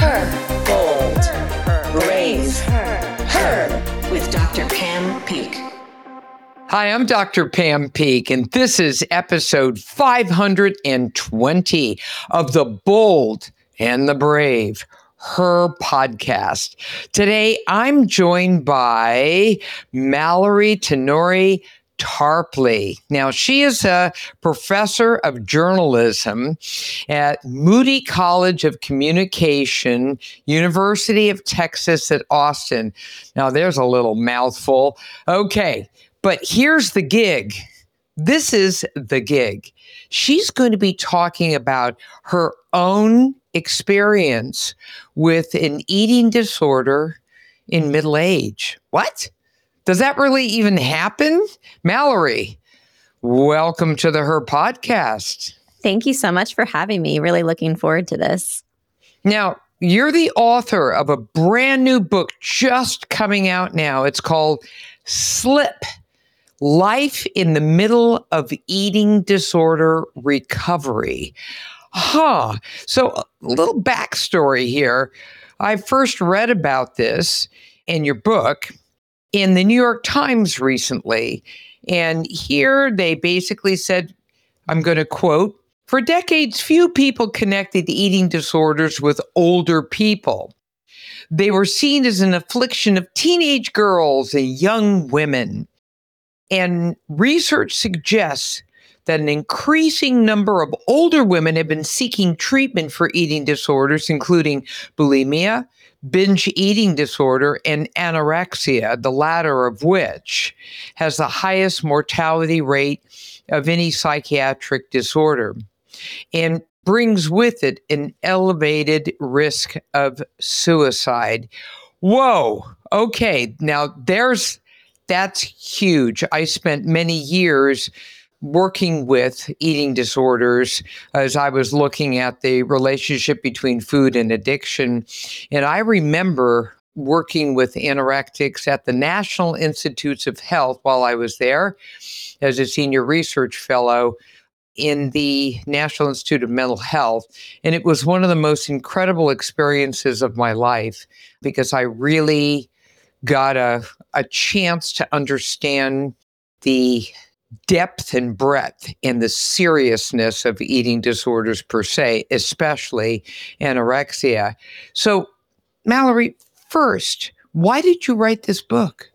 Her. Bold. Brave. Her. With Dr. Pam Peeke. Hi, I'm Dr. Pam Peeke, and this is episode 520 of The Bold and the Brave, Her podcast. Today, I'm joined by Mallory Tenori Tarpley. Now, she is a professor of journalism at Moody College of Communication, University of Texas at Austin. Now, there's a little mouthful. Okay, but here's the gig. This is the gig. She's going to be talking about her own experience with an eating disorder in middle age. What? Does that really even happen? Mallory, welcome to the Her podcast. Thank you so much for having me. Really looking forward to this. Now, you're the author of a brand new book just coming out now. It's called Slip: Life in the Middle of Eating Disorder Recovery. So a little backstory here. I first read about this in your book in the New York Times recently. And here they basically said, I'm going to quote, "For decades, few people connected eating disorders with older people. They were seen as an affliction of teenage girls and young women. And research suggests that an increasing number of older women have been seeking treatment for eating disorders, including bulimia, binge eating disorder, and anorexia, the latter of which has the highest mortality rate of any psychiatric disorder, and brings with it an elevated risk of suicide." Whoa. Okay. Now that's huge. I spent many years working with eating disorders as I was looking at the relationship between food and addiction. And I remember working with anorectics at the National Institutes of Health while I was there as a senior research fellow in the National Institute of Mental Health. And it was one of the most incredible experiences of my life because I really got a chance to understand the depth and breadth and the seriousness of eating disorders per se, especially anorexia. So, Mallory, first, why did you write this book?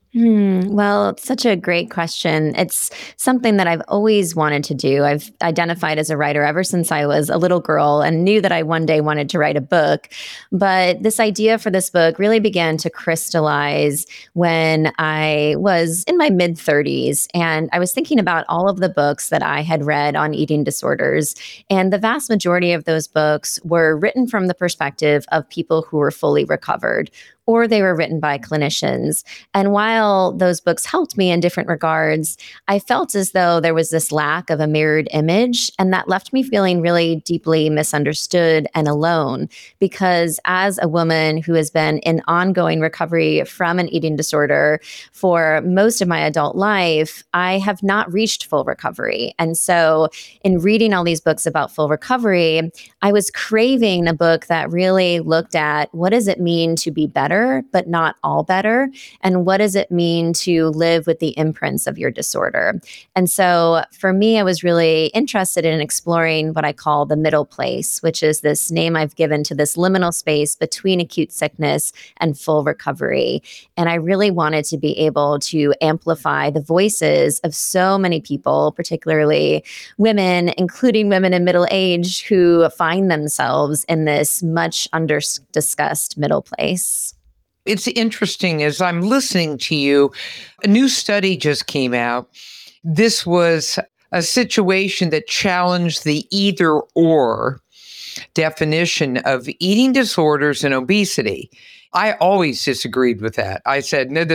Well, it's such a great question. It's something that I've always wanted to do. I've identified as a writer ever since I was a little girl and knew that I one day wanted to write a book. But this idea for this book really began to crystallize when I was in my mid-30s. And I was thinking about all of the books that I had read on eating disorders. And the vast majority of those books were written from the perspective of people who were fully recovered, or they were written by clinicians. And while those books helped me in different regards, I felt as though there was this lack of a mirrored image, and that left me feeling really deeply misunderstood and alone. Because as a woman who has been in ongoing recovery from an eating disorder for most of my adult life, I have not reached full recovery. And so in reading all these books about full recovery, I was craving a book that really looked at what does it mean to be better, but not all better? And what does it mean to live with the imprints of your disorder? And so for me, I was really interested in exploring what I call the middle place, which is this name I've given to this liminal space between acute sickness and full recovery. And I really wanted to be able to amplify the voices of so many people, particularly women, including women in middle age who find themselves in this much under-discussed middle place. It's interesting as I'm listening to you, a new study just came out. This was a situation that challenged the either or definition of eating disorders and obesity. I always disagreed with that. I said, no.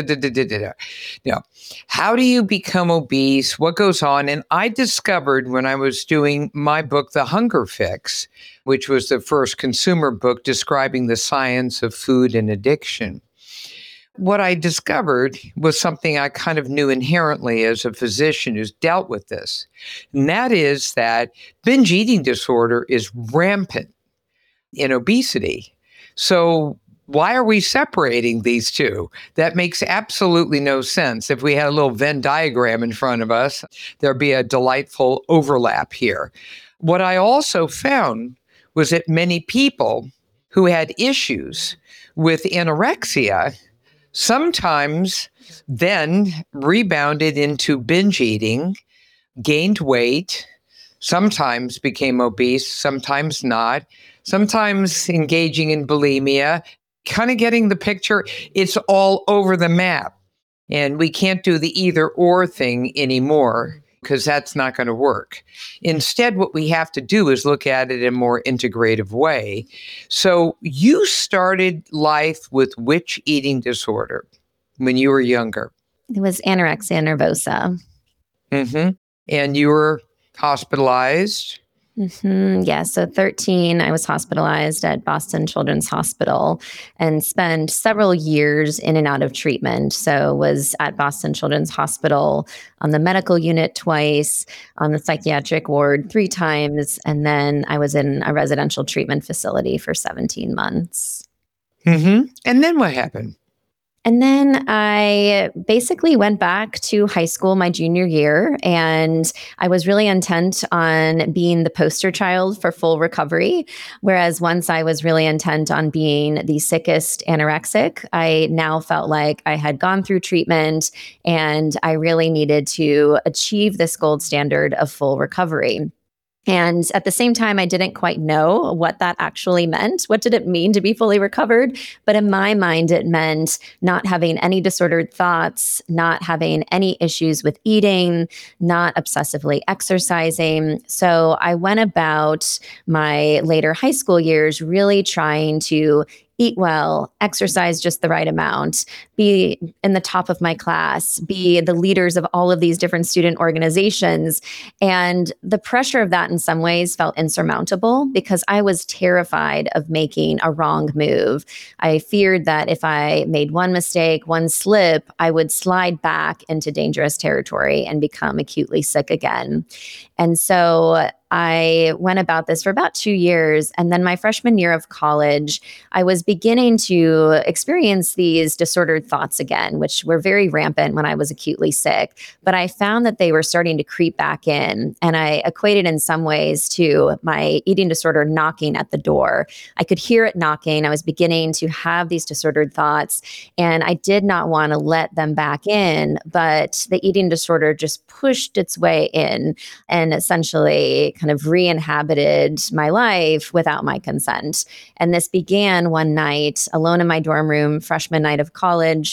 How do you become obese? What goes on? And I discovered when I was doing my book, The Hunger Fix, which was the first consumer book describing the science of food and addiction. What I discovered was something I kind of knew inherently as a physician who's dealt with this. And that is that binge eating disorder is rampant in obesity. So why are we separating these two? That makes absolutely no sense. If we had a little Venn diagram in front of us, there'd be a delightful overlap here. What I also found was that many people who had issues with anorexia sometimes then rebounded into binge eating, gained weight, sometimes became obese, sometimes not, sometimes engaging in bulimia, kind of getting the picture. It's all over the map. And we can't do the either or thing anymore because that's not going to work. Instead, what we have to do is look at it in a more integrative way. So you started life with which eating disorder when you were younger? It was anorexia nervosa. And you were hospitalized? Yeah. So 13, I was hospitalized at Boston Children's Hospital and spent several years in and out of treatment. So was at Boston Children's Hospital on the medical unit twice, on the psychiatric ward 3 times, and then I was in a residential treatment facility for 17 months. And then what happened? And then I basically went back to high school my junior year, and I was really intent on being the poster child for full recovery. Whereas once I was really intent on being the sickest anorexic, I now felt like I had gone through treatment and I really needed to achieve this gold standard of full recovery. And at the same time, I didn't quite know what that actually meant. What did it mean to be fully recovered? But in my mind, it meant not having any disordered thoughts, not having any issues with eating, not obsessively exercising. So I went about my later high school years really trying to eat well, exercise just the right amount, be in the top of my class, be the leaders of all of these different student organizations. And the pressure of that in some ways felt insurmountable because I was terrified of making a wrong move. I feared that if I made one mistake, one slip, I would slide back into dangerous territory and become acutely sick again. And so I went about this for about 2 years. And then my freshman year of college, I was beginning to experience these disordered thoughts again, which were very rampant when I was acutely sick. But I found that they were starting to creep back in. And I equated in some ways to my eating disorder knocking at the door. I could hear it knocking. I was beginning to have these disordered thoughts, and I did not want to let them back in. But the eating disorder just pushed its way in and essentially kind of re-inhabited my life without my consent. And this began one night alone in my dorm room, freshman year of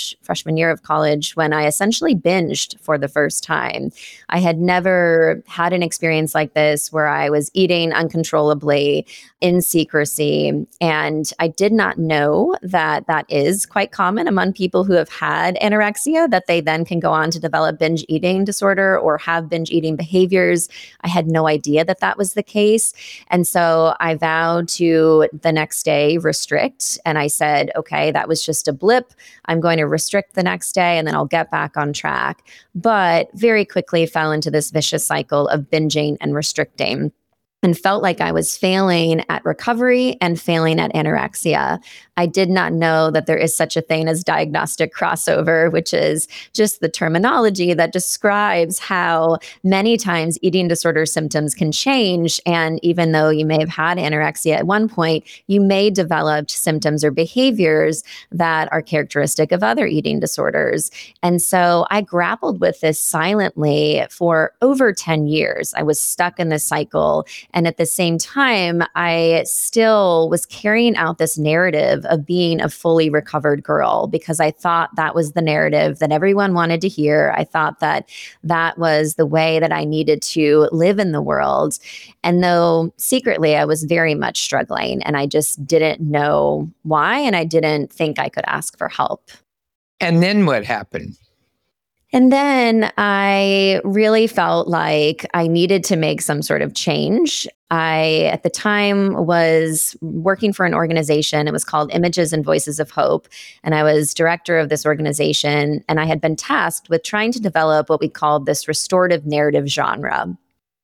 college, when I essentially binged for the first time. I had never had an experience like this where I was eating uncontrollably in secrecy. And I did not know that that is quite common among people who have had anorexia, that they then can go on to develop binge eating disorder or have binge eating behaviors. I had no idea that that was the case. And so I vowed to the next day restrict. And I said, okay, that was just a blip. I'm going to restrict the next day and then I'll get back on track. But very quickly fell into this vicious cycle of binging and restricting, and felt like I was failing at recovery and failing at anorexia. I did not know that there is such a thing as diagnostic crossover, which is just the terminology that describes how many times eating disorder symptoms can change. And even though you may have had anorexia at one point, you may develop symptoms or behaviors that are characteristic of other eating disorders. And so I grappled with this silently for over 10 years. I was stuck in this cycle. And at the same time, I still was carrying out this narrative of being a fully recovered girl because I thought that was the narrative that everyone wanted to hear. I thought that that was the way that I needed to live in the world. And though secretly I was very much struggling and I just didn't know why, and I didn't think I could ask for help. And then what happened? And then I really felt like I needed to make some sort of change. I, at the time, was working for an organization. It was called Images and Voices of Hope. And I was director of this organization. And I had been tasked with trying to develop what we called this restorative narrative genre.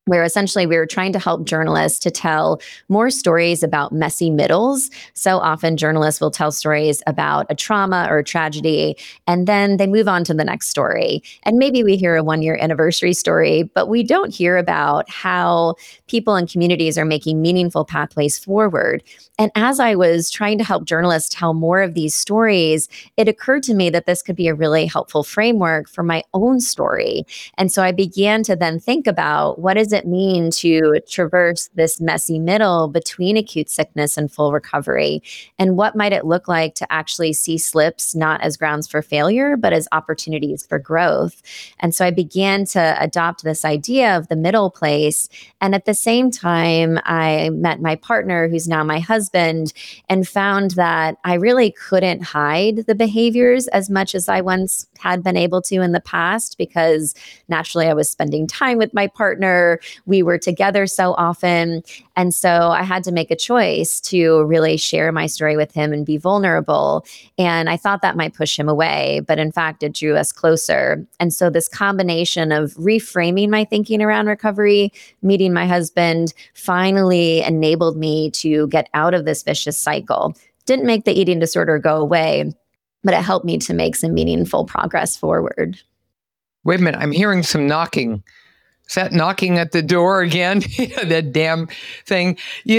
where essentially we were trying to help journalists to tell more stories about messy middles. So often journalists will tell stories about a trauma or a tragedy, and then they move on to the next story. And maybe we hear a 1-year anniversary story, but we don't hear about how people and communities are making meaningful pathways forward. And as I was trying to help journalists tell more of these stories, it occurred to me that this could be a really helpful framework for my own story. And so I began to then think about, what does it mean to traverse this messy middle between acute sickness and full recovery? And what might it look like to actually see slips not as grounds for failure, but as opportunities for growth? And so I began to adopt this idea of the middle place. And at the same time, I met my partner, who's now my husband, and found that I really couldn't hide the behaviors as much as I once had been able to in the past, because naturally I was spending time with my partner. We were together so often. And so I had to make a choice to really share my story with him and be vulnerable. And I thought that might push him away, but in fact, it drew us closer. And so this combination of reframing my thinking around recovery, meeting my husband, finally enabled me to get out of this vicious cycle. Didn't make the eating disorder go away, but it helped me to make some meaningful progress forward. Wait a minute, I'm hearing some knocking. Is that knocking at the door again? That damn thing.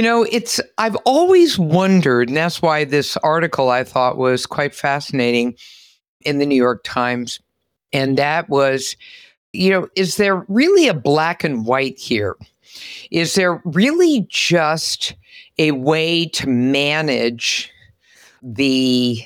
I've always wondered, and that's why this article I thought was quite fascinating in the New York Times. And that was, is there really a black and white here? Is there really just a way to manage the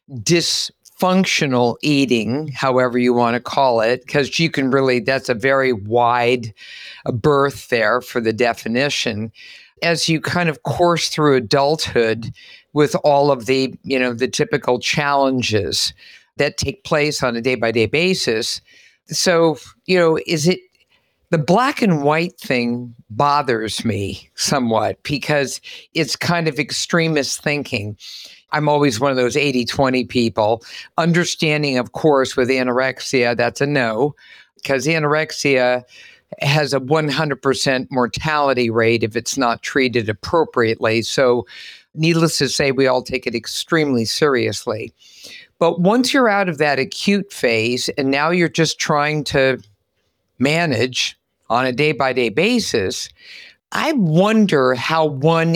dysfunctional eating, however you want to call it? Because that's a very wide berth there for the definition. As you kind of course through adulthood with all of the typical challenges that take place on a day-by-day basis. So, is it the black and white thing bothers me somewhat, because it's kind of extremist thinking. I'm always one of those 80-20 people. Understanding, of course, with anorexia, that's a no, because anorexia has a 100% mortality rate if it's not treated appropriately. So needless to say, we all take it extremely seriously. But once you're out of that acute phase and now you're just trying to manage on a day-by-day basis, I wonder how one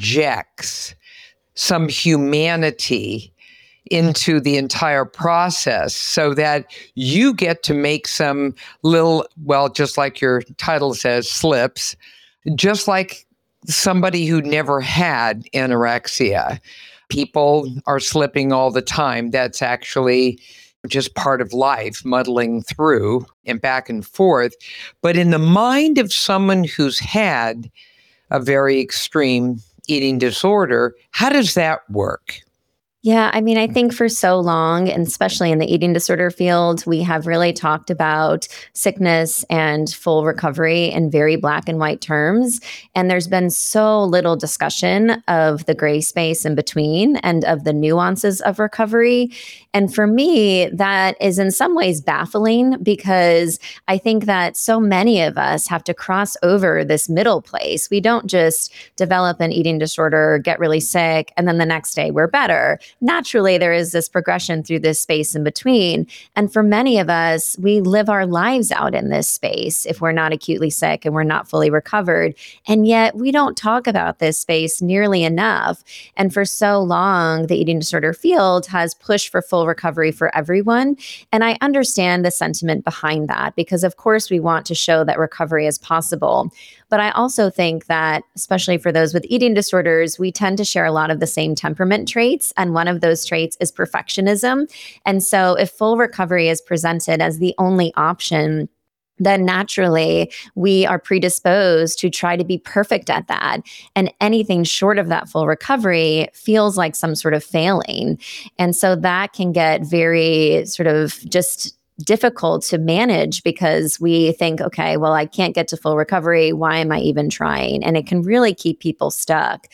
injects some humanity into the entire process so that you get to make some little, just like your title says, slips, just like somebody who never had anorexia. People are slipping all the time. That's actually just part of life, muddling through and back and forth. But in the mind of someone who's had a very extreme eating disorder, how does that work? Yeah, I mean, I think for so long, and especially in the eating disorder field, we have really talked about sickness and full recovery in very black and white terms. And there's been so little discussion of the gray space in between and of the nuances of recovery. And for me, that is in some ways baffling, because I think that so many of us have to cross over this middle place. We don't just develop an eating disorder, get really sick, and then the next day we're better. Naturally, there is this progression through this space in between. And for many of us, we live our lives out in this space if we're not acutely sick and we're not fully recovered. And yet we don't talk about this space nearly enough. And for so long, the eating disorder field has pushed for full recovery for everyone. And I understand the sentiment behind that, because of course we want to show that recovery is possible. But I also think that, especially for those with eating disorders, we tend to share a lot of the same temperament traits. And one of those traits is perfectionism. And so if full recovery is presented as the only option, then naturally we are predisposed to try to be perfect at that. And anything short of that full recovery feels like some sort of failing. And so that can get very sort of just difficult to manage, because we think, okay, well, I can't get to full recovery. Why am I even trying? And it can really keep people stuck.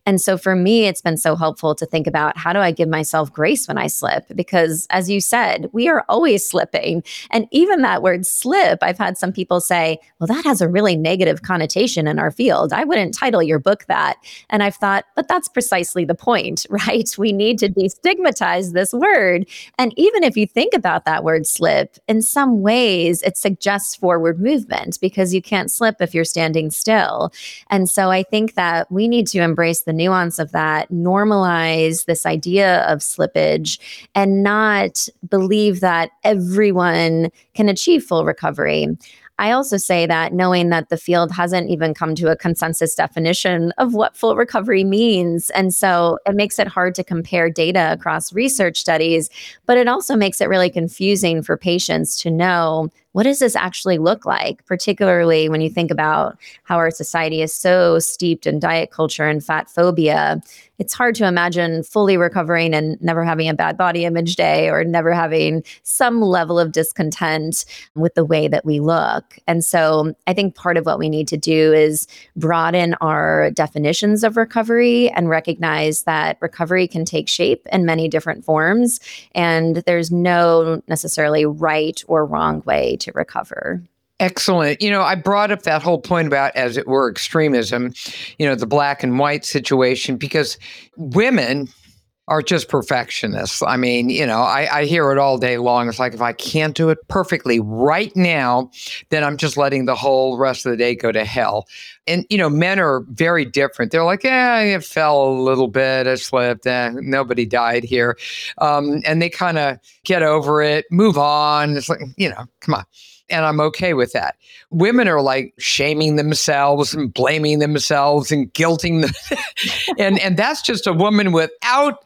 And so for me, it's been so helpful to think about, how do I give myself grace when I slip? Because as you said, we are always slipping. And even that word slip, I've had some people say, well, that has a really negative connotation in our field. I wouldn't title your book that. And I've thought, but that's precisely the point, right? We need to destigmatize this word. And even if you think about that word slip, in some ways it suggests forward movement, because you can't slip if you're standing still. And so I think that we need to embrace the nuance of that, normalize this idea of slippage, and not believe that everyone can achieve full recovery. I also say that knowing that the field hasn't even come to a consensus definition of what full recovery means. And so it makes it hard to compare data across research studies, but it also makes it really confusing for patients to know, what does this actually look like, particularly when you think about how our society is so steeped in diet culture and fat phobia. It's hard to imagine fully recovering and never having a bad body image day, or never having some level of discontent with the way that we look. And so I think part of what we need to do is broaden our definitions of recovery and recognize that recovery can take shape in many different forms, and there's no necessarily right or wrong way to recover. Excellent. I brought up that whole point about, as it were, extremism, the black and white situation, because women are just perfectionists. I mean, I hear it all day long. It's like, if I can't do it perfectly right now, then I'm just letting the whole rest of the day go to hell. And, men are very different. They're like, it fell a little bit, I slipped, nobody died here. And they kind of get over it, move on. It's like, come on. And I'm okay with that. Women are like shaming themselves and blaming themselves and guilting them. and that's just a woman without,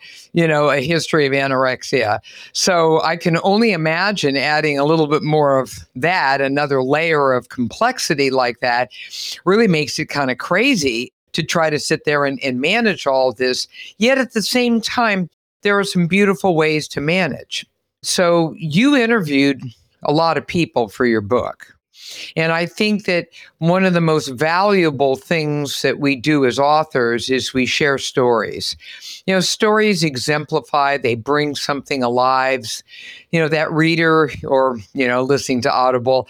a history of anorexia. So I can only imagine adding a little bit more of that, another layer of complexity like that, really makes it kind of crazy to try to sit there and manage all of this. Yet at the same time, there are some beautiful ways to manage. So you interviewed a lot of people for your book. And I think that one of the most valuable things that we do as authors is we share stories. Stories exemplify, they bring something alive. That reader or, listening to Audible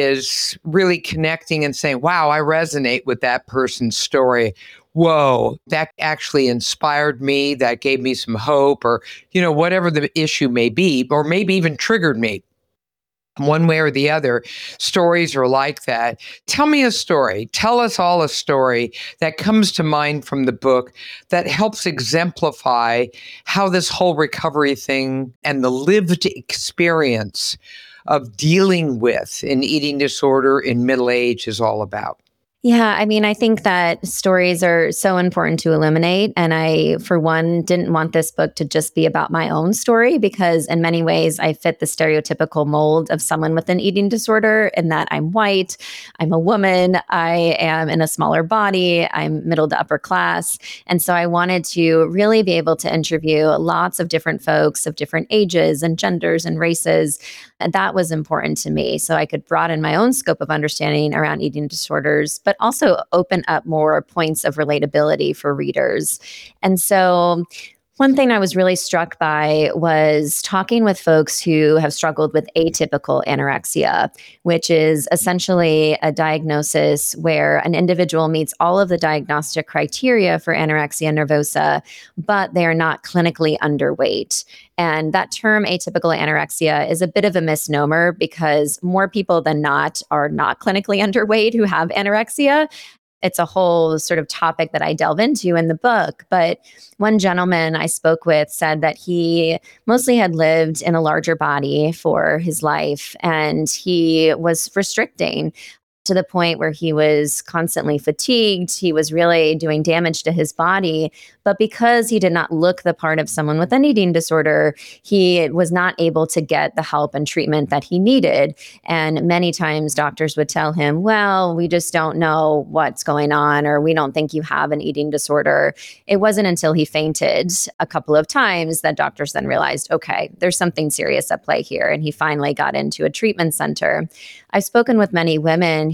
is really connecting and saying, wow, I resonate with that person's story. Whoa, that actually inspired me. That gave me some hope, or, whatever the issue may be, or maybe even triggered me. One way or the other, stories are like that. Tell me a story. Tell us all a story that comes to mind from the book that helps exemplify how this whole recovery thing and the lived experience of dealing with an eating disorder in middle age is all about. Yeah, I think that stories are so important to illuminate. And I, for one, didn't want this book to just be about my own story, because in many ways I fit the stereotypical mold of someone with an eating disorder, in that I'm white, I'm a woman, I am in a smaller body, I'm middle to upper class. And so I wanted to really be able to interview lots of different folks of different ages and genders and races. And that was important to me, so I could broaden my own scope of understanding around eating disorders, but also open up more points of relatability for readers. And so one thing I was really struck by was talking with folks who have struggled with atypical anorexia, which is essentially a diagnosis where an individual meets all of the diagnostic criteria for anorexia nervosa, but they are not clinically underweight. And that term atypical anorexia is a bit of a misnomer, because more people than not are not clinically underweight who have anorexia. It's a whole sort of topic that I delve into in the book. But one gentleman I spoke with said that he mostly had lived in a larger body for his life, and he was restricting to the point where he was constantly fatigued. He was really doing damage to his body. But because he did not look the part of someone with an eating disorder, he was not able to get the help and treatment that he needed. And many times doctors would tell him, well, we just don't know what's going on, or we don't think you have an eating disorder. It wasn't until he fainted a couple of times that doctors then realized, okay, there's something serious at play here. And he finally got into a treatment center. I've spoken with many women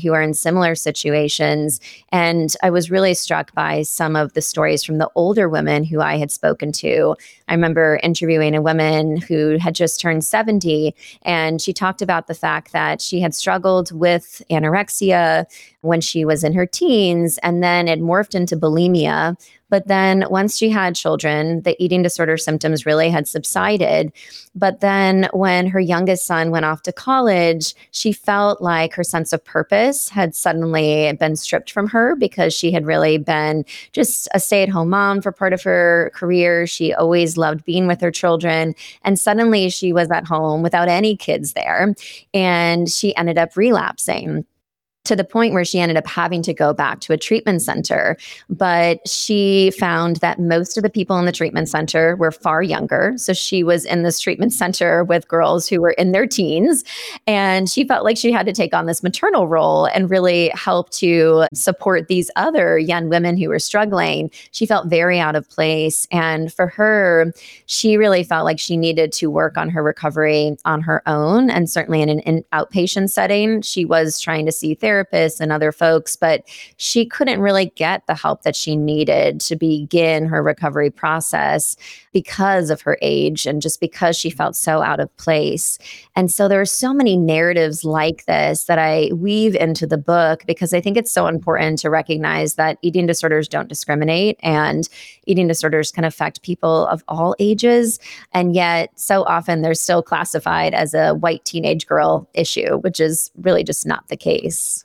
who are in similar situations. And I was really struck by some of the stories from the older women who I had spoken to. I remember interviewing a woman who had just turned 70, and she talked about the fact that she had struggled with anorexia when she was in her teens, and then it morphed into bulimia. But then once she had children, the eating disorder symptoms really had subsided. But then when her youngest son went off to college, she felt like her sense of purpose had suddenly been stripped from her, because she had really been just a stay-at-home mom for part of her career. She always loved being with her children. And suddenly she was at home without any kids there. And she ended up relapsing, to the point where she ended up having to go back to a treatment center. But she found that most of the people in the treatment center were far younger. So she was in this treatment center with girls who were in their teens. And she felt like she had to take on this maternal role and really help to support these other young women who were struggling. She felt very out of place. And for her, she really felt like she needed to work on her recovery on her own. And certainly in an outpatient setting, she was trying to see therapists and other folks, but she couldn't really get the help that she needed to begin her recovery process because of her age and just because she felt so out of place. And so there are so many narratives like this that I weave into the book, because I think it's so important to recognize that eating disorders don't discriminate, and eating disorders can affect people of all ages. And yet so often they're still classified as a white teenage girl issue, which is really just not the case.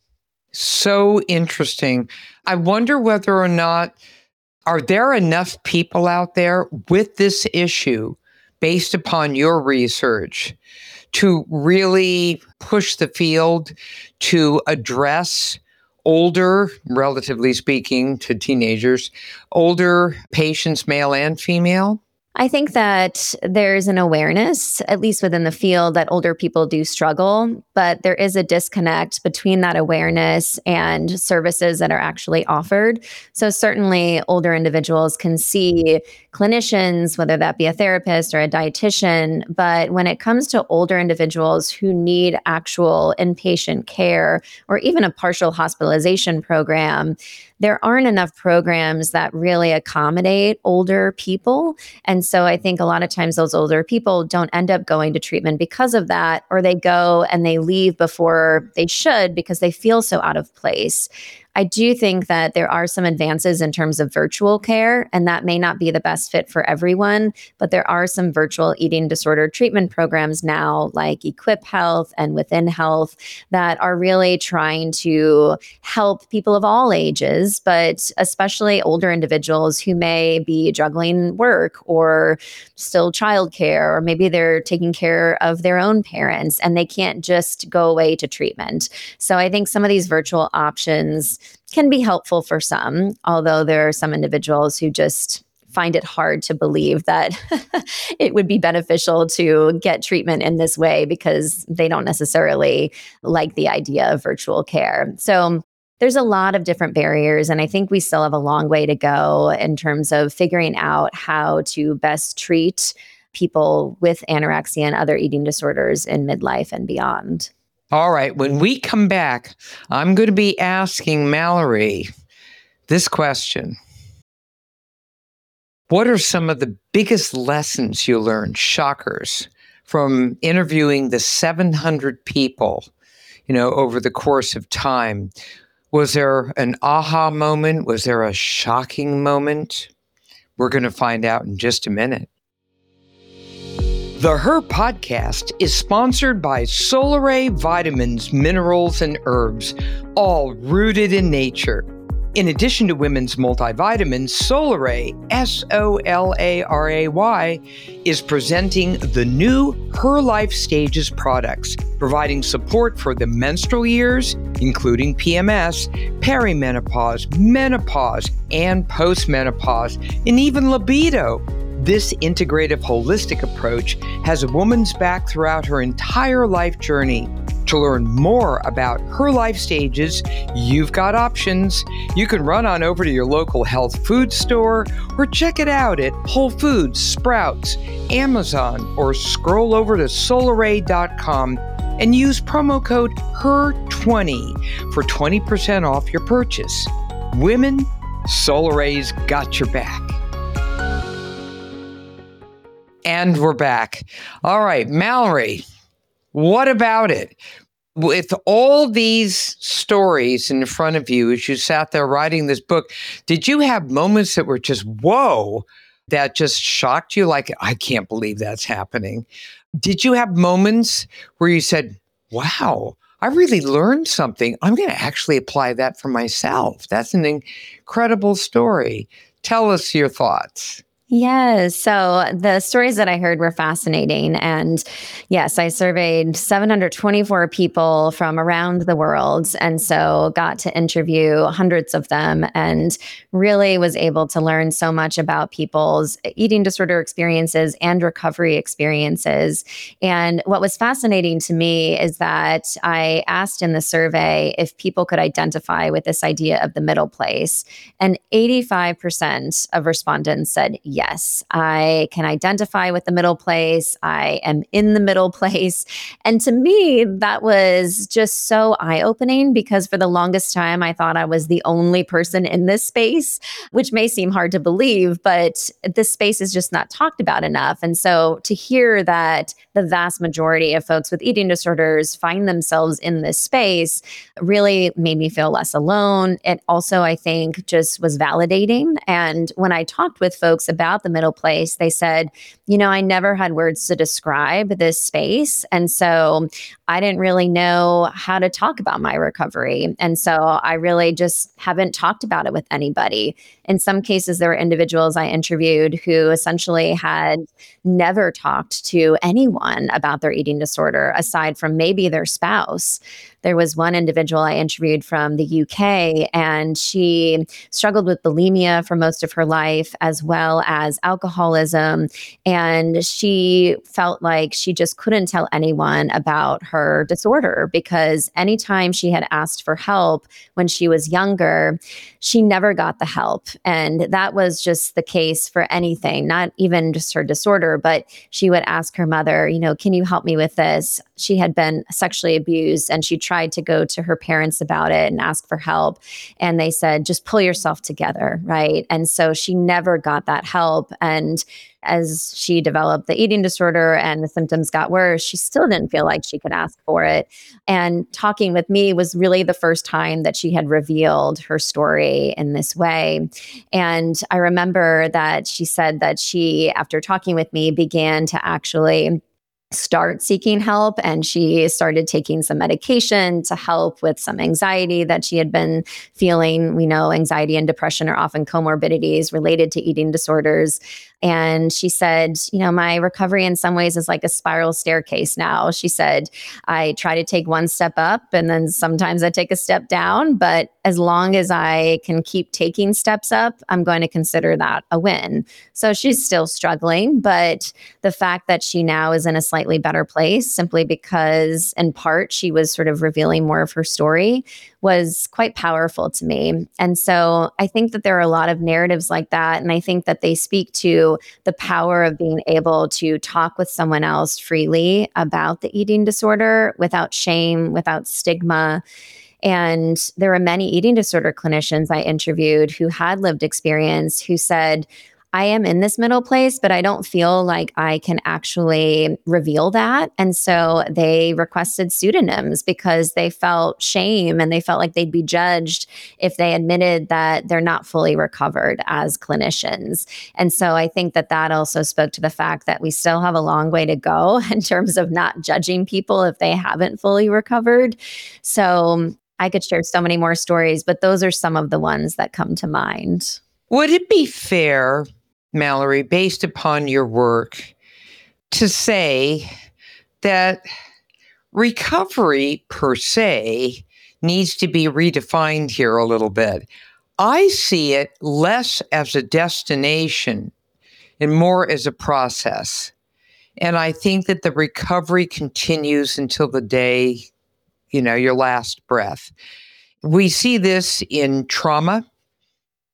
So interesting. I wonder whether or not, are there enough people out there with this issue, based upon your research, to really push the field to address older, relatively speaking to teenagers, older patients, male and female? I think that there's an awareness, at least within the field, that older people do struggle, but there is a disconnect between that awareness and services that are actually offered. So certainly older individuals can see clinicians, whether that be a therapist or a dietitian, but when it comes to older individuals who need actual inpatient care or even a partial hospitalization program, there aren't enough programs that really accommodate older people. And so I think a lot of times those older people don't end up going to treatment because of that, or they go and they leave before they should because they feel so out of place. I do think that there are some advances in terms of virtual care, and that may not be the best fit for everyone, but there are some virtual eating disorder treatment programs now, like Equip Health and Within Health, that are really trying to help people of all ages, but especially older individuals who may be juggling work or still childcare, or maybe they're taking care of their own parents and they can't just go away to treatment. So I think some of these virtual options can be helpful for some, although there are some individuals who just find it hard to believe that it would be beneficial to get treatment in this way because they don't necessarily like the idea of virtual care. So there's a lot of different barriers, and I think we still have a long way to go in terms of figuring out how to best treat people with anorexia and other eating disorders in midlife and beyond. All right. When we come back, I'm going to be asking Mallory this question. What are some of the biggest lessons you learned, shockers, from interviewing the 700 people, over the course of time? Was there an aha moment? Was there a shocking moment? We're going to find out in just a minute. The Her Podcast is sponsored by Solaray Vitamins, Minerals, and Herbs, all rooted in nature. In addition to women's multivitamins, Solaray, Solaray, is presenting the new Her Life Stages products, providing support for the menstrual years, including PMS, perimenopause, menopause, and postmenopause, and even libido. This integrative, holistic approach has a woman's back throughout her entire life journey. To learn more about Her Life Stages, you've got options. You can run on over to your local health food store or check it out at Whole Foods, Sprouts, Amazon, or scroll over to Solaray.com and use promo code HER20 for 20% off your purchase. Women, Solaray's got your back. And we're back. All right, Mallory, what about it? With all these stories in front of you as you sat there writing this book, did you have moments that were just, whoa, that just shocked you? Like, I can't believe that's happening. Did you have moments where you said, wow, I really learned something. I'm going to actually apply that for myself. That's an incredible story. Tell us your thoughts. Yes. So the stories that I heard were fascinating. And yes, I surveyed 724 people from around the world. And so got to interview hundreds of them and really was able to learn so much about people's eating disorder experiences and recovery experiences. And what was fascinating to me is that I asked in the survey if people could identify with this idea of the middle place. And 85% of respondents said, yes, I can identify with the middle place. I am in the middle place. And to me, that was just so eye-opening because for the longest time, I thought I was the only person in this space, which may seem hard to believe, but this space is just not talked about enough. And so to hear that the vast majority of folks with eating disorders find themselves in this space really made me feel less alone. It also, I think, just was validating. And when I talked with folks about the middle place, they said, I never had words to describe this space. And so I didn't really know how to talk about my recovery. And so I really just haven't talked about it with anybody. In some cases, there were individuals I interviewed who essentially had never talked to anyone about their eating disorder aside from maybe their spouse. There was one individual I interviewed from the UK, and she struggled with bulimia for most of her life, as well as alcoholism. And she felt like she just couldn't tell anyone about her disorder because anytime she had asked for help when she was younger, she never got the help. And that was just the case for anything, not even just her disorder, but she would ask her mother, can you help me with this? She had been sexually abused and she tried to go to her parents about it and ask for help. And they said, just pull yourself together, right? And so she never got that help. And as she developed the eating disorder and the symptoms got worse, she still didn't feel like she could ask for it. And talking with me was really the first time that she had revealed her story in this way. And I remember that she said that she, after talking with me, began to actually start seeking help. And she started taking some medication to help with some anxiety that she had been feeling. We know anxiety and depression are often comorbidities related to eating disorders. And she said, my recovery in some ways is like a spiral staircase now. She said, I try to take one step up and then sometimes I take a step down. But as long as I can keep taking steps up, I'm going to consider that a win. So she's still struggling. But the fact that she now is in a slightly better place simply because in part she was sort of revealing more of her story was quite powerful to me. And so I think that there are a lot of narratives like that. And I think that they speak to the power of being able to talk with someone else freely about the eating disorder without shame, without stigma. And there are many eating disorder clinicians I interviewed who had lived experience who said, I am in this middle place, but I don't feel like I can actually reveal that. And so they requested pseudonyms because they felt shame and they felt like they'd be judged if they admitted that they're not fully recovered as clinicians. And so I think that that also spoke to the fact that we still have a long way to go in terms of not judging people if they haven't fully recovered. So I could share so many more stories, but those are some of the ones that come to mind. Would it be fair, Mallory, based upon your work, to say that recovery per se needs to be redefined here a little bit? I see it less as a destination and more as a process. And I think that the recovery continues until the day, your last breath. We see this in trauma.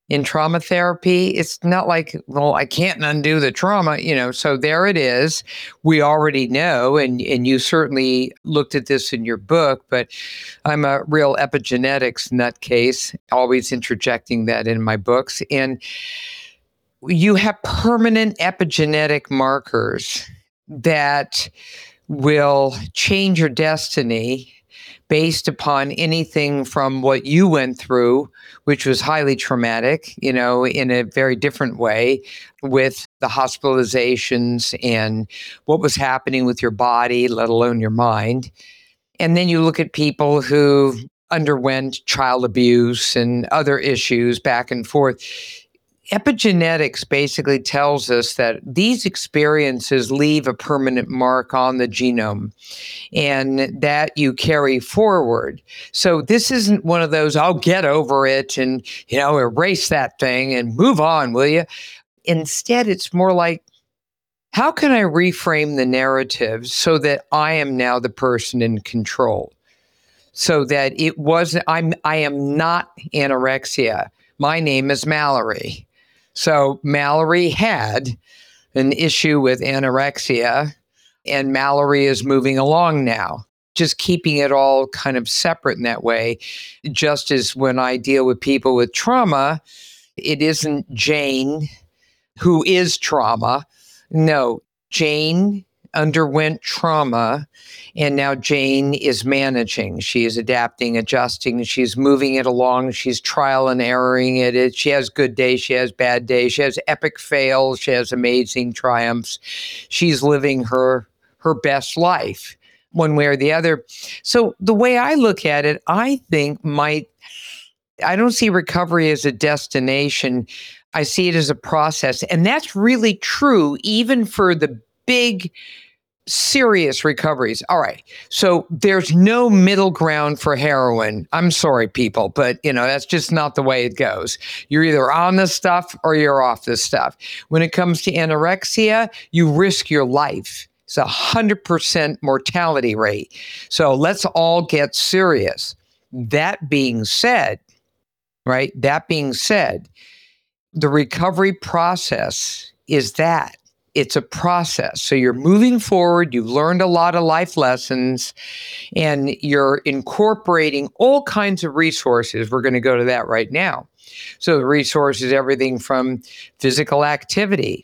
in trauma therapy. It's not like, well, I can't undo the trauma, so there it is. We already know, and you certainly looked at this in your book, but I'm a real epigenetics nutcase, always interjecting that in my books. And you have permanent epigenetic markers that will change your destiny based upon anything from what you went through, which was highly traumatic, in a very different way, with the hospitalizations and what was happening with your body, let alone your mind. And then you look at people who underwent child abuse and other issues back and forth. Epigenetics basically tells us that these experiences leave a permanent mark on the genome and that you carry forward. So this isn't one of those, I'll get over it and, erase that thing and move on, will you? Instead, it's more like, how can I reframe the narrative so that I am now the person in control? So that I am not anorexia. My name is Mallory. So Mallory had an issue with anorexia, and Mallory is moving along now, just keeping it all kind of separate in that way. Just as when I deal with people with trauma, it isn't Jane who is trauma. No, Jane underwent trauma, and now Jane is managing. She is adapting, adjusting. She's moving it along. She's trial and erroring it. She has good days. She has bad days. She has epic fails. She has amazing triumphs. She's living her best life one way or the other. So the way I look at it, I think I don't see recovery as a destination. I see it as a process. And that's really true even for the big, serious recoveries. All right. So there's no middle ground for heroin. I'm sorry, people, but that's just not the way it goes. You're either on this stuff or you're off this stuff. When it comes to anorexia, you risk your life. It's 100% mortality rate. So let's all get serious. That being said, the recovery process is that. It's a process. So you're moving forward. You've learned a lot of life lessons, and you're incorporating all kinds of resources. We're going to go to that right now. So the resources, everything from physical activity,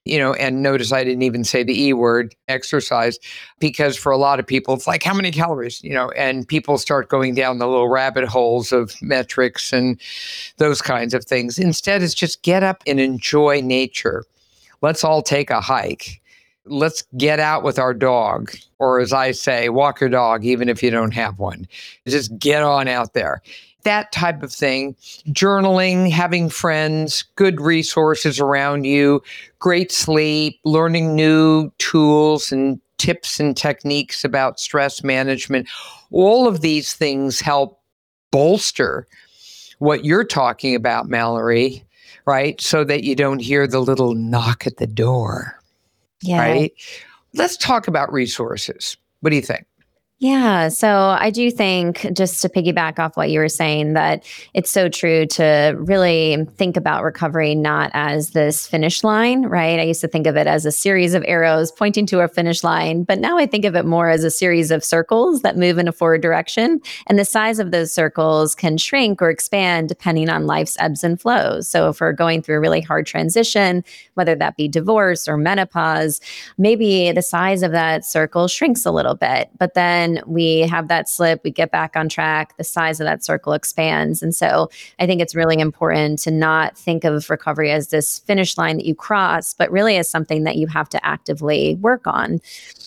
and notice I didn't even say the E word, exercise, because for a lot of people, it's like, how many calories, and people start going down the little rabbit holes of metrics and those kinds of things. Instead, it's just get up and enjoy nature. Let's all take a hike. Let's get out with our dog. Or as I say, walk your dog, even if you don't have one. Just get on out there. That type of thing. Journaling, having friends, good resources around you, great sleep, learning new tools and tips and techniques about stress management. All of these things help bolster what you're talking about, Mallory, right? So that you don't hear the little knock at the door, right? Let's talk about resources. What do you think? Yeah. So I do think, just to piggyback off what you were saying, that it's so true to really think about recovery not as this finish line, right? I used to think of it as a series of arrows pointing to a finish line, but now I think of it more as a series of circles that move in a forward direction. And the size of those circles can shrink or expand depending on life's ebbs and flows. So if we're going through a really hard transition, whether that be divorce or menopause, maybe the size of that circle shrinks a little bit, but then we have that slip, we get back on track, the size of that circle expands. And so I think it's really important to not think of recovery as this finish line that you cross, but really as something that you have to actively work on.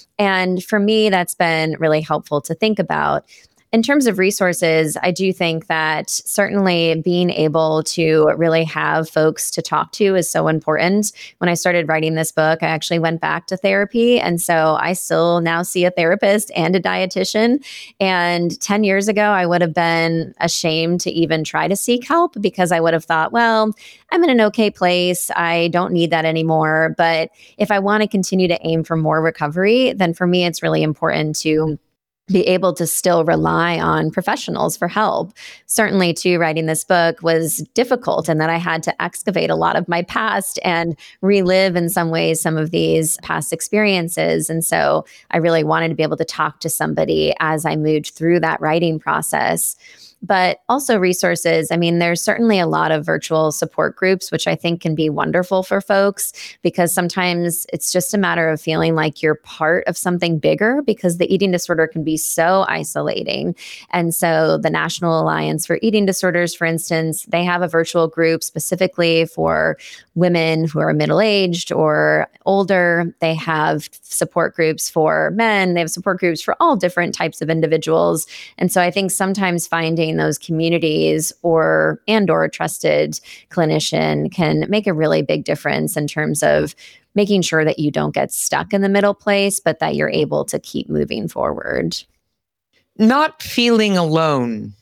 And for me, that's been really helpful to think about. In terms of resources, I do think that certainly being able to really have folks to talk to is so important. When I started writing this book, I actually went back to therapy. And so I still now see a therapist and a dietitian. And 10 years ago, I would have been ashamed to even try to seek help because I would have thought, well, I'm in an okay place. I don't need that anymore. But if I want to continue to aim for more recovery, then for me, it's really important to be able to still rely on professionals for help. Certainly, too, writing this book was difficult, and that I had to excavate a lot of my past and relive in some ways some of these past experiences. And so I really wanted to be able to talk to somebody as I moved through that writing process. But also resources. I mean, there's certainly a lot of virtual support groups, which I think can be wonderful for folks, because sometimes it's just a matter of feeling like you're part of something bigger, because the eating disorder can be so isolating. And so the National Alliance for Eating Disorders, for instance, they have a virtual group specifically for women who are middle-aged or older. They have support groups for men. They have support groups for all different types of individuals. And so I think sometimes finding those communities or a trusted clinician can make a really big difference in terms of making sure that you don't get stuck in the middle place, but that you're able to keep moving forward. Not feeling alone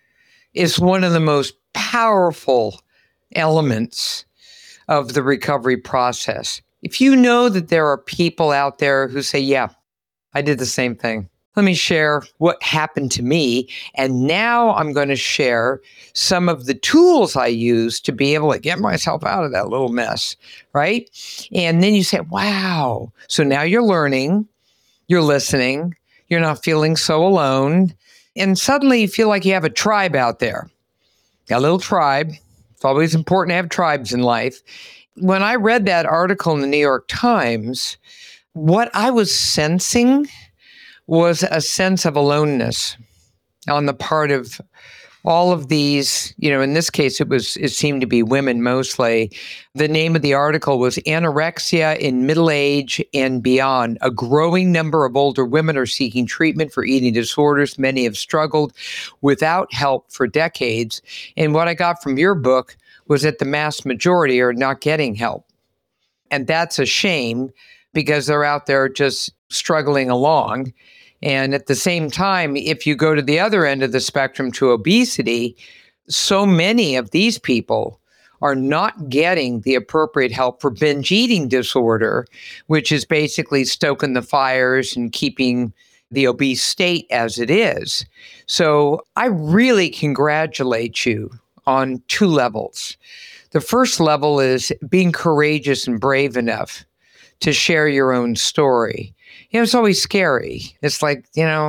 is one of the most powerful elements of the recovery process. If you know that there are people out there who say, yeah, I did the same thing. Let me share what happened to me. And now I'm going to share some of the tools I use to be able to get myself out of that little mess, right? And then you say, wow. So now you're learning, you're listening, you're not feeling so alone. And suddenly you feel like you have a tribe out there, a little tribe. It's always important to have tribes in life. When I read that article in the New York Times, what I was sensing was a sense of aloneness on the part of all of these, in this case, it seemed to be women mostly. The name of the article was Anorexia in Middle Age and Beyond. A growing number of older women are seeking treatment for eating disorders. Many have struggled without help for decades. And what I got from your book was that the mass majority are not getting help. And that's a shame, because they're out there just struggling along. And at the same time, if you go to the other end of the spectrum to obesity, so many of these people are not getting the appropriate help for binge eating disorder, which is basically stoking the fires and keeping the obese state as it is. So I really congratulate you on two levels. The first level is being courageous and brave enough to share your own story. It's always scary. It's like,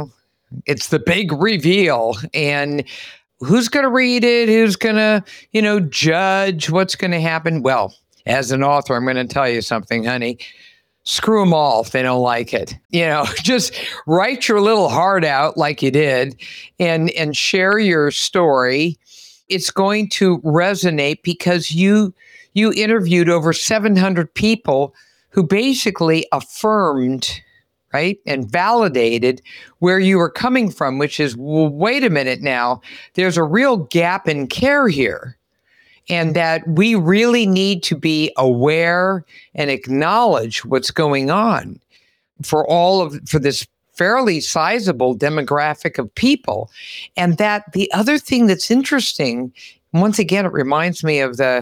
it's the big reveal. And who's going to read it? Who's going to, judge what's going to happen? Well, as an author, I'm going to tell you something, honey. Screw them all if they don't like it. Just write your little heart out like you did and share your story. It's going to resonate because you interviewed over 700 people who basically affirmed, right, and validated where you were coming from, which is, well, wait a minute now, there's a real gap in care here, and that we really need to be aware and acknowledge what's going on for this fairly sizable demographic of people. And that the other thing that's interesting, once again, it reminds me of the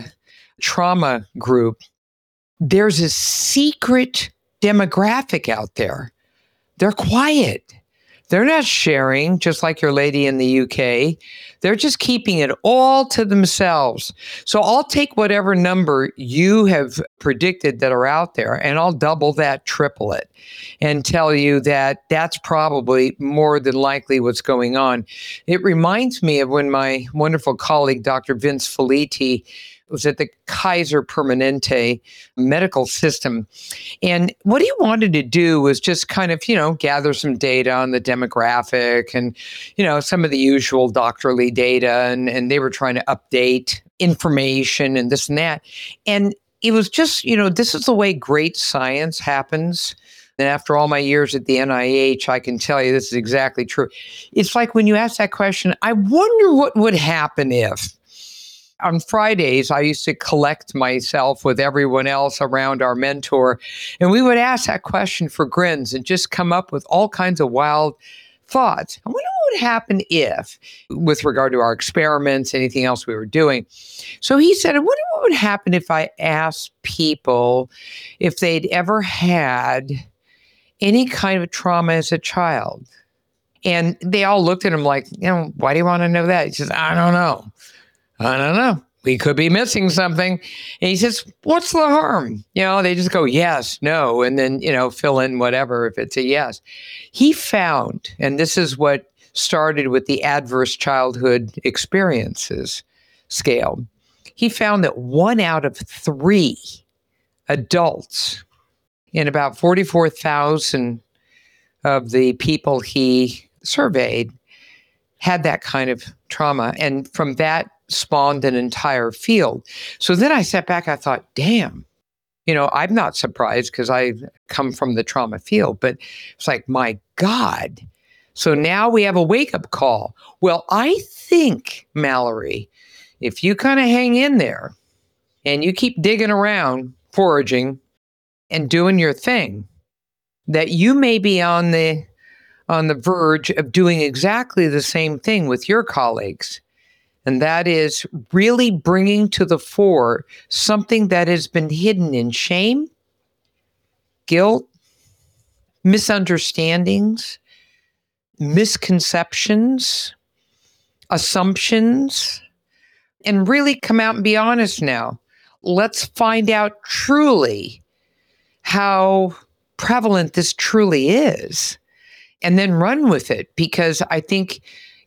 trauma group. There's a secret demographic out there. They're quiet. They're not sharing, just like your lady in the UK. They're just keeping it all to themselves. So I'll take whatever number you have predicted that are out there, and I'll double that, triple it, and tell you that that's probably more than likely what's going on. It reminds me of when my wonderful colleague, Dr. Vince Felitti, was at the Kaiser Permanente medical system. And what he wanted to do was just kind of, gather some data on the demographic and, some of the usual doctorly data. And they were trying to update information and this and that. And it was just, this is the way great science happens. And after all my years at the NIH, I can tell you this is exactly true. It's like when you ask that question, I wonder what would happen if. On Fridays, I used to collect myself with everyone else around our mentor, and we would ask that question for grins and just come up with all kinds of wild thoughts. I wonder what would happen if, with regard to our experiments, anything else we were doing. So he said, I wonder what would happen if I asked people if they'd ever had any kind of trauma as a child. And they all looked at him like, why do you want to know that? He says, I don't know. We could be missing something. And he says, what's the harm? They just go, yes, no, and then, fill in whatever if it's a yes. He found, and this is what started with the adverse childhood experiences scale. He found that 1 out of 3 adults in about 44,000 of the people he surveyed had that kind of trauma. And from that spawned an entire field. So then I sat back, I thought, damn, I'm not surprised because I come from the trauma field, but it's like, my God. So now we have a wake-up call. Well, I think, Mallory, if you kind of hang in there and you keep digging around, foraging, and doing your thing, that you may be on the verge of doing exactly the same thing with your colleagues. And that is really bringing to the fore something that has been hidden in shame, guilt, misunderstandings, misconceptions, assumptions, and really come out and be honest now. Let's find out truly how prevalent this truly is, and then run with it, because I think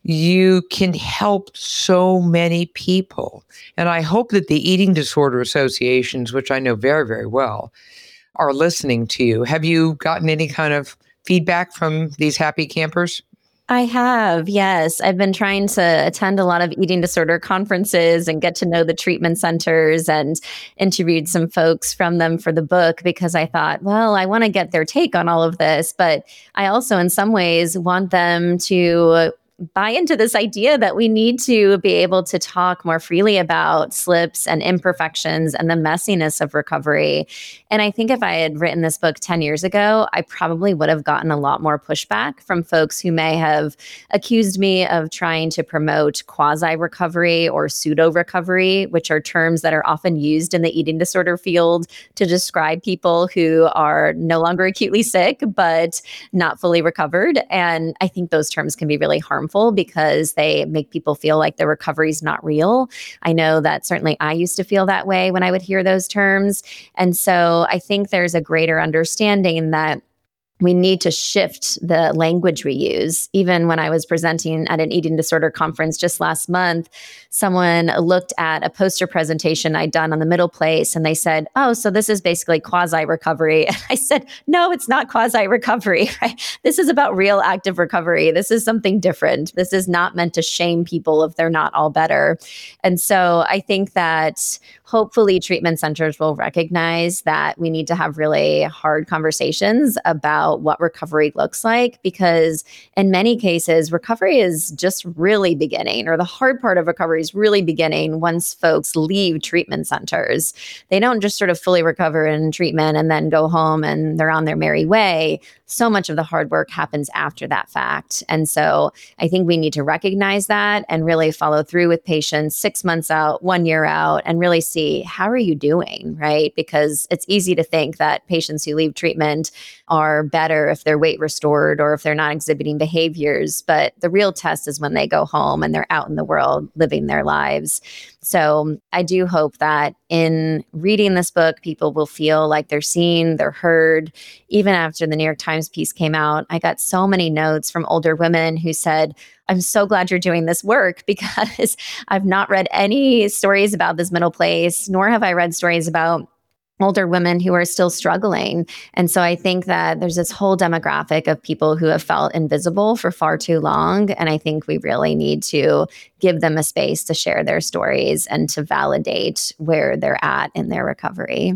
you can help so many people. And I hope that the eating disorder associations, which I know very, very well, are listening to you. Have you gotten any kind of feedback from these happy campers? I have, yes. I've been trying to attend a lot of eating disorder conferences and get to know the treatment centers, and interviewed some folks from them for the book, because I thought, well, I want to get their take on all of this, but I also in some ways want them to buy into this idea that we need to be able to talk more freely about slips and imperfections and the messiness of recovery. And I think if I had written this book 10 years ago, I probably would have gotten a lot more pushback from folks who may have accused me of trying to promote quasi-recovery or pseudo-recovery, which are terms that are often used in the eating disorder field to describe people who are no longer acutely sick, but not fully recovered. And I think those terms can be really harmful because they make people feel like the recovery is not real. I know that certainly I used to feel that way when I would hear those terms. And so I think there's a greater understanding that we need to shift the language we use. Even when I was presenting at an eating disorder conference just last month, someone looked at a poster presentation I'd done on the Middle Place, and they said, oh, so this is basically quasi-recovery. And I said, no, it's not quasi-recovery, right? This is about real active recovery. This is something different. This is not meant to shame people if they're not all better. And so I think that hopefully treatment centers will recognize that we need to have really hard conversations about what recovery looks like, because in many cases, recovery is just really beginning, or the hard part of recovery is really beginning once folks leave treatment centers. They don't just sort of fully recover in treatment and then go home and they're on their merry way. So much of the hard work happens after that fact. And so I think we need to recognize that and really follow through with patients 6 months out, 1 year out, and really see, how are you doing, right? Because it's easy to think that patients who leave treatment are better if they're weight restored or if they're not exhibiting behaviors. But the real test is when they go home and they're out in the world living their lives. So I do hope that in reading this book, people will feel like they're seen, they're heard. Even after the New York Times piece came out, I got so many notes from older women who said, I'm so glad you're doing this work, because I've not read any stories about this Middle Place, nor have I read stories about older women who are still struggling. And so I think that there's this whole demographic of people who have felt invisible for far too long. And I think we really need to give them a space to share their stories and to validate where they're at in their recovery.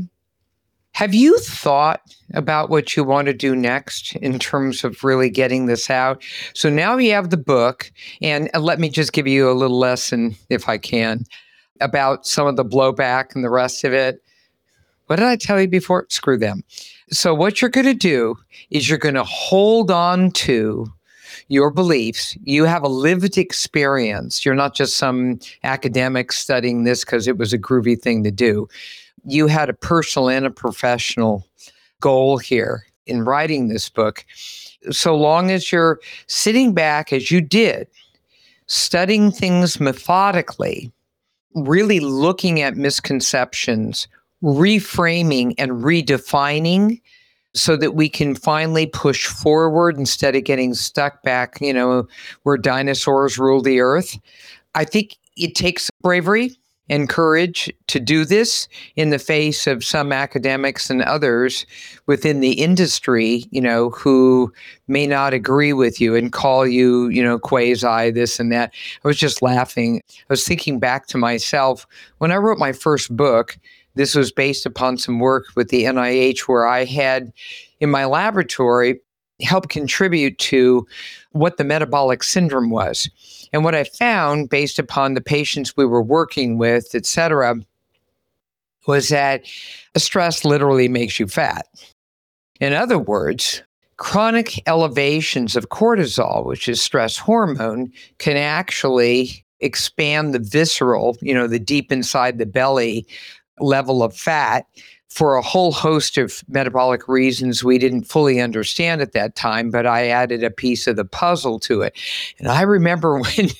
Have you thought about what you want to do next in terms of really getting this out? So now you have the book, and let me just give you a little lesson, if I can, about some of the blowback and the rest of it. What did I tell you before? Screw them. So what you're going to do is you're going to hold on to your beliefs. You have a lived experience. You're not just some academic studying this because it was a groovy thing to do. You had a personal and a professional goal here in writing this book, so long as you're sitting back as you did, studying things methodically, really looking at misconceptions, reframing and redefining so that we can finally push forward instead of getting stuck back, where dinosaurs rule the earth. I think it takes bravery and courage to do this in the face of some academics and others within the industry, who may not agree with you and call you, quasi this and that. I was just laughing. I was thinking back to myself when I wrote my first book. This was based upon some work with the NIH where I had in my laboratory helped contribute to what the metabolic syndrome was. And what I found based upon the patients we were working with, et cetera, was that stress literally makes you fat. In other words, chronic elevations of cortisol, which is stress hormone, can actually expand the visceral, the deep inside the belly level of fat for a whole host of metabolic reasons we didn't fully understand at that time, but I added a piece of the puzzle to it. And I remember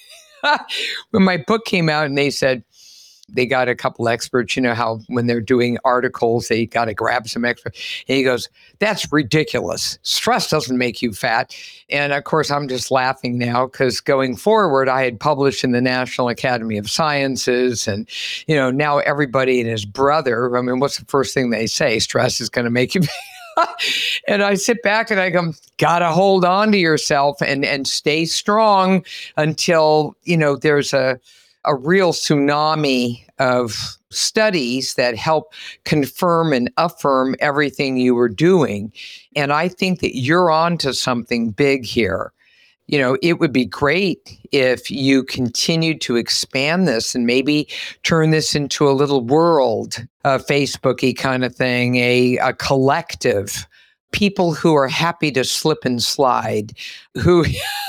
when my book came out and they said, they got a couple experts, how when they're doing articles, they got to grab some experts. And he goes, that's ridiculous. Stress doesn't make you fat. And of course, I'm just laughing now because going forward, I had published in the National Academy of Sciences. And, now everybody and his brother, what's the first thing they say? Stress is going to make you And I sit back and I go, gotta hold on to yourself and stay strong until, there's a real tsunami of studies that help confirm and affirm everything you were doing. And I think that you're onto something big here. It would be great if you continued to expand this and maybe turn this into a little world, a Facebooky kind of thing, a collective. People who are happy to slip and slide, who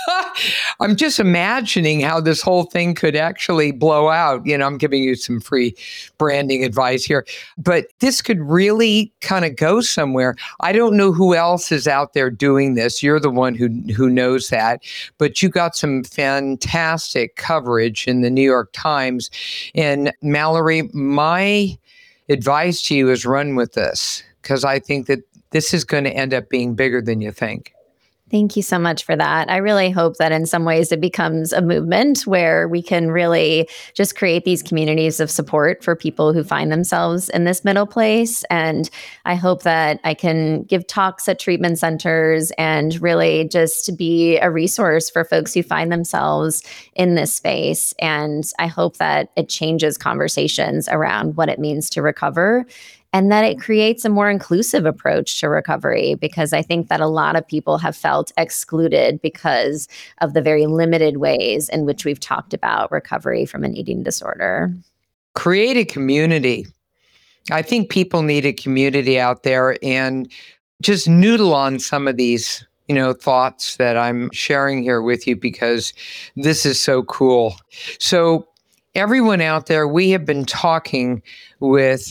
I'm just imagining how this whole thing could actually blow out. I'm giving you some free branding advice here, but this could really kind of go somewhere. I don't know who else is out there doing this. You're the one who knows that, but you got some fantastic coverage in the New York Times. And Mallory, my advice to you is run with this, because I think that this is going to end up being bigger than you think. Thank you so much for that. I really hope that in some ways it becomes a movement where we can really just create these communities of support for people who find themselves in this middle place. And I hope that I can give talks at treatment centers and really just be a resource for folks who find themselves in this space. And I hope that it changes conversations around what it means to recover, and that it creates a more inclusive approach to recovery, because I think that a lot of people have felt excluded because of the very limited ways in which we've talked about recovery from an eating disorder. Create a community. I think people need a community out there, and just noodle on some of these, thoughts that I'm sharing here with you, because this is so cool. So everyone out there, we have been talking with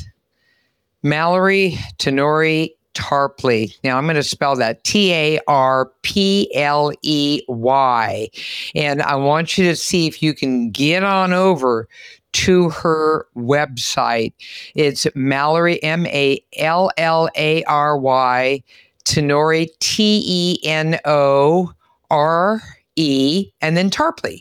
Mallory Tenori Tarpley. Now I'm going to spell that Tarpley. And I want you to see if you can get on over to her website. It's Mallory, Mallary, Tenori, Tenore, and then Tarpley,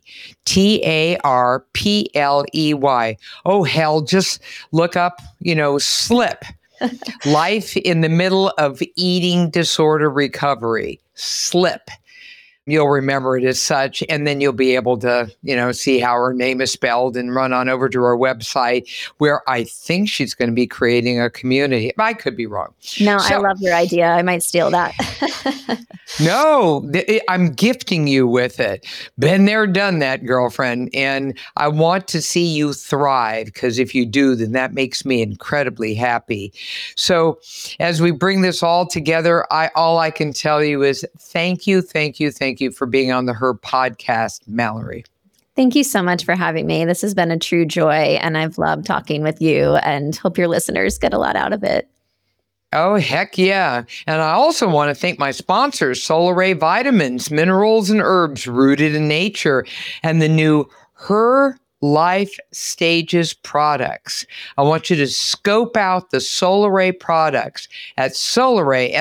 Tarpley. Oh, hell, just look up, SLIP, Life in the Middle of Eating Disorder Recovery, SLIP. You'll remember it as such, and then you'll be able to, see how her name is spelled and run on over to her website, where I think she's going to be creating a community. I could be wrong. No, I love your idea. I might steal that. No, I'm gifting you with it. Been there, done that, girlfriend. And I want to see you thrive, because if you do, then that makes me incredibly happy. So as we bring this all together, all I can tell you is thank you for being on the Her podcast, Mallory. Thank you so much for having me. This has been a true joy, and I've loved talking with you, and hope your listeners get a lot out of it. Oh, heck yeah. And I also want to thank my sponsors, Solaray Vitamins, minerals and herbs rooted in nature, and the new Her Life Stages products. I want you to scope out the Solaray products at Solaray,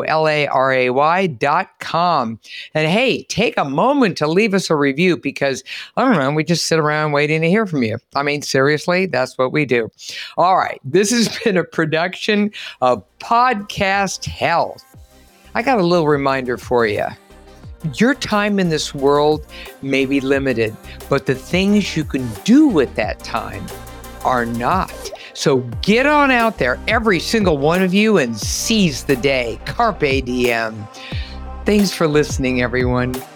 SOLARAY.com. And hey, take a moment to leave us a review because, I don't know, we just sit around waiting to hear from you. I mean, seriously, that's what we do. All right, this has been a production of Podcast Health. I got a little reminder for you. Your time in this world may be limited, but the things you can do with that time are not. So get on out there, every single one of you, and seize the day. Carpe diem. Thanks for listening, everyone.